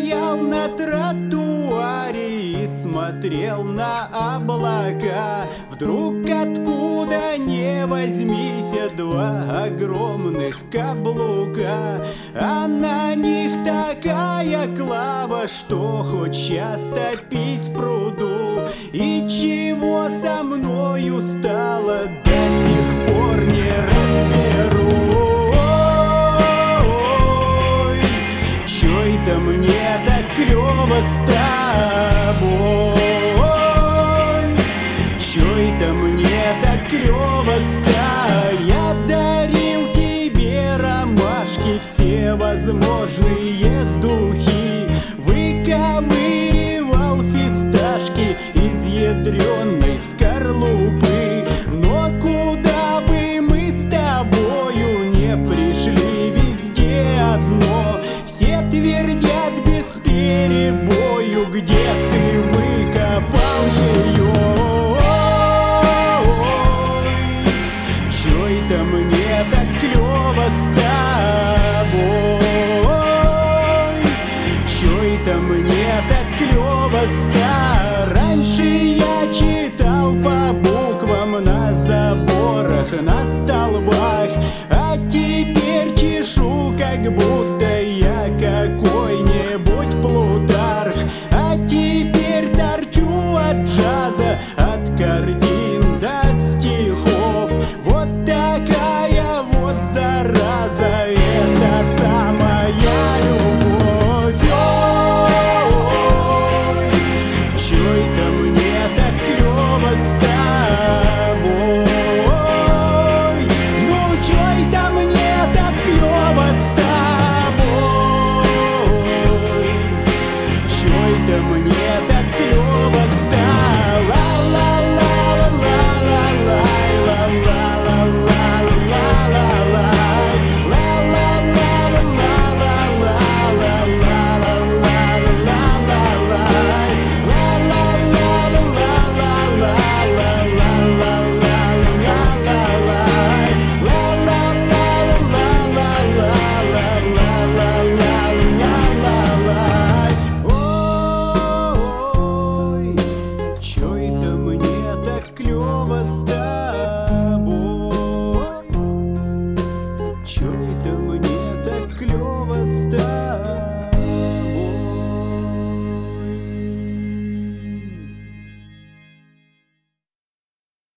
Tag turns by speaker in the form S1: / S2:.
S1: стоял на тротуаре и смотрел на облака. Вдруг откуда не возьмись два огромных каблука, а на них такая клава, что хоть сейчас топись в пруду. И чего со мною стало, до сих пор не разберу. Ой, чё это мне так клёво с тобой? Чё это мне так клёво с тобой? Я дарил тебе ромашки, все возможные духи, выковыривал фисташки из ядрёной скорлупы. Но куда бы мы с тобою не пришли, везде одно: все твердят без перебою, где ты выкопал ее. Чё это мне так клёво с тобой? Чё это мне так клёво с тобой? Раньше я читал по буквам на заборах, на столбах, а теперь чешу, как будто